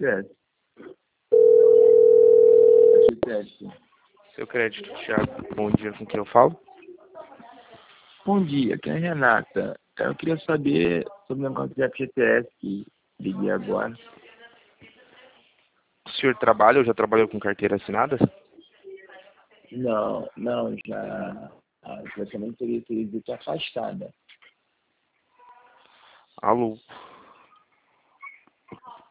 FGTS. FGTS. Seu crédito, Thiago. Bom dia, com quem eu falo? Bom dia, aqui é a Renata. Eu queria saber sobre o negócio de FGTS que liguei agora. O senhor trabalha ou já trabalhou com carteira assinada? Não, já também teria sido afastada. Alô?